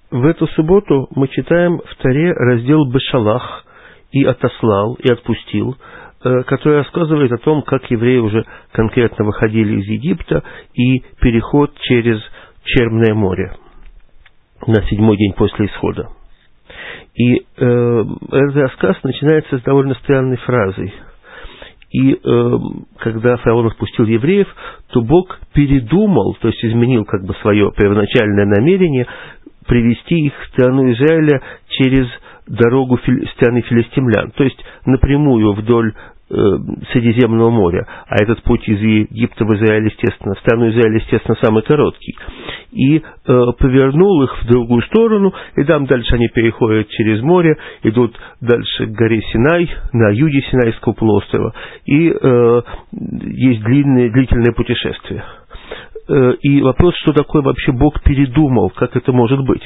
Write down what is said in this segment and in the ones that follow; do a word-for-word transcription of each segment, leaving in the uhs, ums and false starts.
В эту субботу мы читаем в Торе раздел «Бешалах» и «Отослал», и «Отпустил», который рассказывает о том, как евреи уже конкретно выходили из Египта и переход через Черное море на седьмой день после исхода. И э, этот рассказ начинается с довольно странной фразой. И э, когда фараон отпустил евреев, то Бог передумал, то есть изменил как бы свое первоначальное намерение привести их в страну Израиля через дорогу фили, страны филистимлян, то есть напрямую вдоль э, Средиземного моря. А этот путь из Египта в Израиль, естественно, в страну Израиля, естественно, самый короткий. И э, повернул их в другую сторону, и там дальше они переходят через море, идут дальше к горе Синай, на юге Синайского полуострова, и э, есть длинное, длительное путешествие. И вопрос, что такое вообще Бог передумал, как это может быть.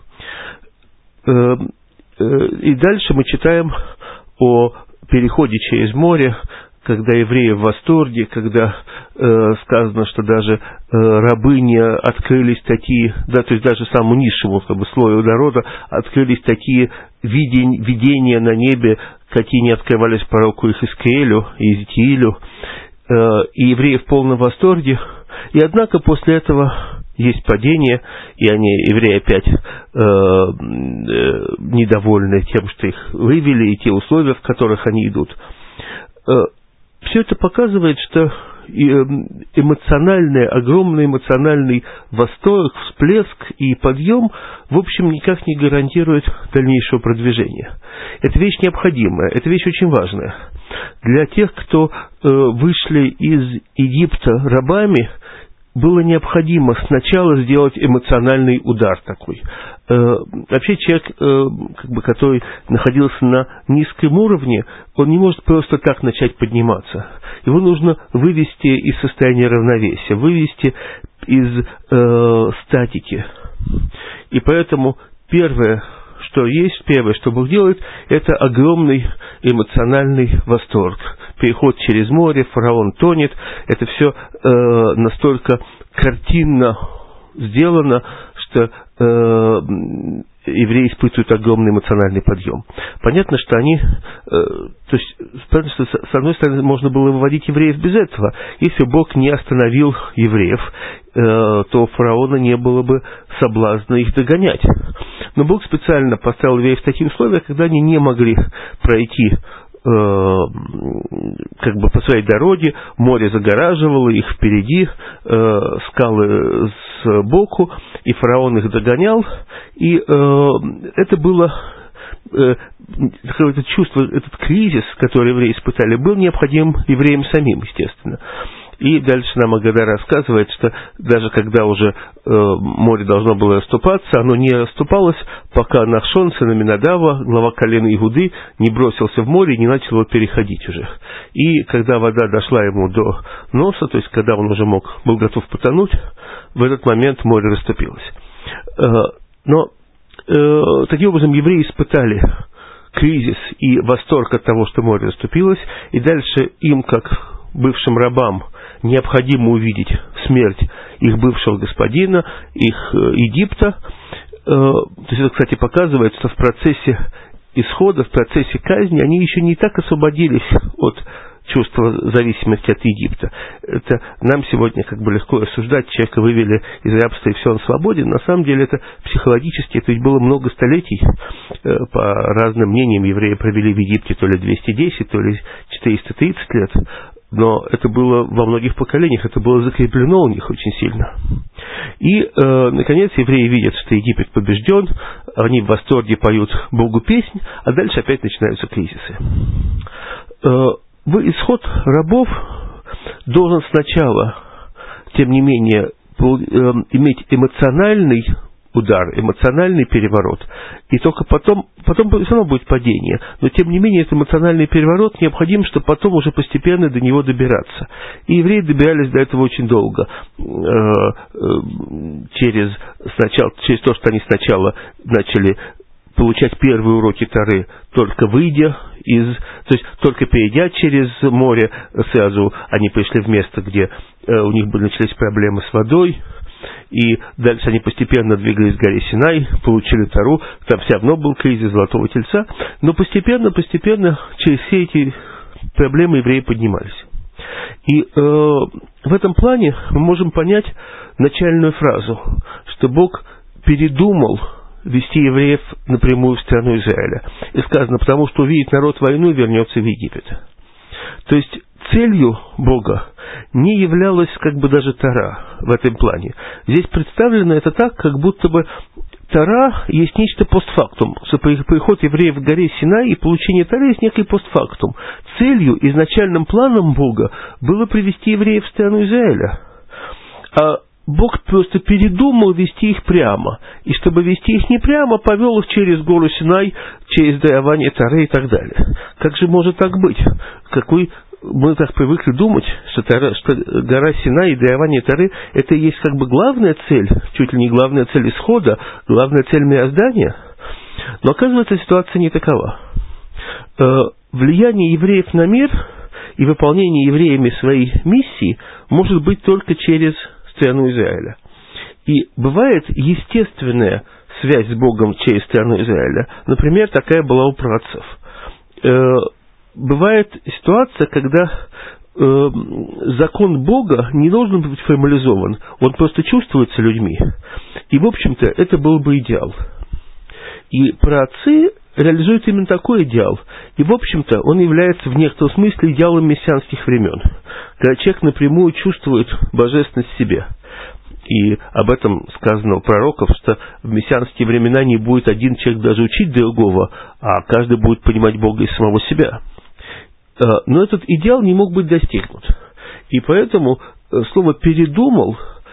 И дальше мы читаем о переходе через море, когда евреи в восторге, когда э, сказано, что даже э, рабыне открылись такие, да, то есть даже самому низшему как бы, слою народа открылись такие видень, видения на небе, какие не открывались пророку Ихискиэлю и Иезекиилю, э, и евреи в полном восторге. И однако после этого есть падение, и они, евреи, опять э, э, недовольны тем, что их вывели, и те условия, в которых они идут. Э, все это показывает, что эмоциональный, огромный эмоциональный восторг, всплеск и подъем, в общем, никак не гарантирует дальнейшего продвижения. Это вещь необходимая, это вещь очень важная. Для тех, кто э, вышли из Египта рабами, было необходимо сначала сделать эмоциональный удар такой. Э, вообще человек, э, как бы, который находился на низком уровне, он не может просто так начать подниматься. Его нужно вывести из состояния равновесия, вывести из э, статики. И поэтому первое, что есть, первое, что Бог делает, это огромный эмоциональный восторг. Переход через море, фараон тонет, это все э, настолько картинно сделано, что э, евреи испытывают огромный эмоциональный подъем. Понятно, что они, э, то есть, понятно, что с одной стороны можно было выводить евреев без этого. Если Бог не остановил евреев, э, то у фараона не было бы соблазна их догонять. Но Бог специально поставил евреев в такие условия, когда они не могли пройти как бы по своей дороге, море загораживало их впереди, э, скалы сбоку, и фараон их догонял, и э, это было э, это чувство, этот кризис, который евреи испытали, был необходим евреям самим, естественно. И дальше нам Агада рассказывает, что даже когда уже э, море должно было расступаться, оно не расступалось, пока Нахшон, сын Аминадава, глава колена Иуды, не бросился в море и не начал его переходить уже. И когда вода дошла ему до носа, то есть когда он уже мог, был готов потонуть, в этот момент море расступилось. Э, но э, таким образом евреи испытали кризис и восторг от того, что море расступилось, и дальше им, как бывшим рабам, необходимо увидеть смерть их бывшего господина, их э, Египта. Э, то есть это, кстати, показывает, что в процессе исхода, в процессе казни они еще не так освободились от чувства зависимости от Египта. Это нам сегодня как бы легко рассуждать, человека вывели из рабства и все, он свободен. На самом деле это психологически, это ведь было много столетий. Э, по разным мнениям евреи провели в Египте то ли двести десять, то ли четыреста тридцать лет. Но это было во многих поколениях, это было закреплено у них очень сильно. И, э, наконец, евреи видят, что Египет побежден, они в восторге поют Богу песнь, а дальше опять начинаются кризисы. Э, в исход рабов должен сначала, тем не менее, э, иметь эмоциональный удар, эмоциональный переворот, и только потом, потом все равно будет падение, но тем не менее этот эмоциональный переворот необходим, чтобы потом уже постепенно до него добираться. И евреи добирались до этого очень долго, через, сначала, через то, что они сначала начали получать первые уроки Торы, только выйдя из, то есть только перейдя через море, сразу они пришли в место, где у них начались проблемы с водой. И дальше они постепенно двигались к горе Синай, получили Тору, там все равно был кризис Золотого Тельца, но постепенно, постепенно через все эти проблемы евреи поднимались. И э, в этом плане мы можем понять начальную фразу, что Бог передумал вести евреев напрямую в страну Израиля. И сказано, потому что увидит народ войну и вернется в Египет. То есть целью Бога не являлась как бы даже Тора в этом плане. Здесь представлено это так, как будто бы Тора есть нечто постфактум. Приход евреев в горе Синай и получение Торы есть некий постфактум. Целью, изначальным планом Бога было привести евреев в страну Израиля. А Бог просто передумал вести их прямо. И чтобы вести их не прямо, повел их через гору Синай, через дарование Торы и так далее. Как же может так быть? Какой... Мы так привыкли думать, что, Тора, что гора Синай и дарование Торы – это и есть как бы главная цель, чуть ли не главная цель исхода, главная цель мироздания. Но оказывается, ситуация не такова. Э, влияние евреев на мир и выполнение евреями своей миссии может быть только через страну Израиля. И бывает естественная связь с Богом через страну Израиля. Например, такая была у праотцов. Э, Бывает ситуация, когда э, закон Бога не должен быть формализован, он просто чувствуется людьми. И, в общем-то, это был бы идеал. И праотцы реализуют именно такой идеал. И, в общем-то, он является в некотором смысле идеалом мессианских времен, когда человек напрямую чувствует божественность в себе. И об этом сказано у пророков, что в мессианские времена не будет один человек даже учить другого, а каждый будет понимать Бога из самого себя. Но этот идеал не мог быть достигнут. И поэтому слово «передумал»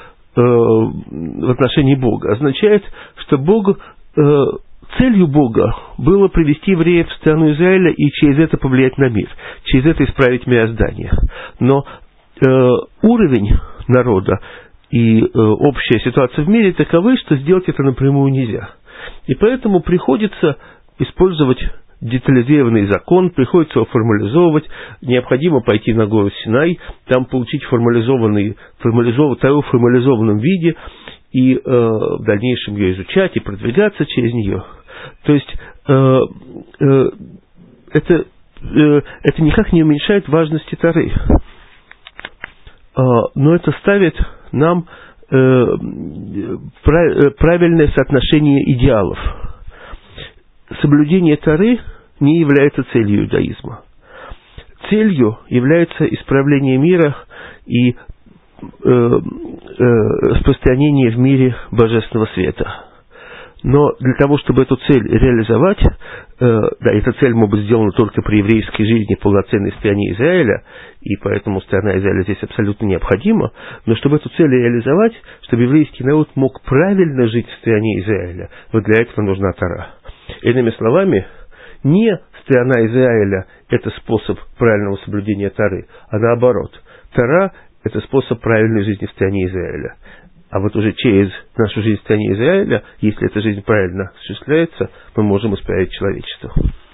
в отношении Бога означает, что Бог, целью Бога было привести евреев в страну Израиля и через это повлиять на мир, через это исправить мироздание. Но уровень народа и общая ситуация в мире таковы, что сделать это напрямую нельзя. И поэтому приходится использовать детализированный закон, приходится его формализовывать, необходимо пойти на гору Синай, там получить формализованный, формализованный, Тору в формализованном виде и э, в дальнейшем ее изучать и продвигаться через нее. То есть э, э, это, э, это никак не уменьшает важности Торы, э, но это ставит нам э, правильное соотношение идеалов. Соблюдение Торы не является целью иудаизма. Целью является исправление мира и э, э, распространение в мире божественного света. Но для того, чтобы эту цель реализовать, э, да, эта цель может быть сделана только при еврейской жизни в полноценной стране Израиля, и поэтому страна Израиля здесь абсолютно необходима, но чтобы эту цель реализовать, чтобы еврейский народ мог правильно жить в стране Израиля, вот для этого нужна Тора. Иными словами, не страна Израиля – это способ правильного соблюдения Торы, а наоборот, Тора – это способ правильной жизни в стране Израиля. А вот уже через нашу жизнь в стране Израиля, если эта жизнь правильно осуществляется, мы можем исправить человечество.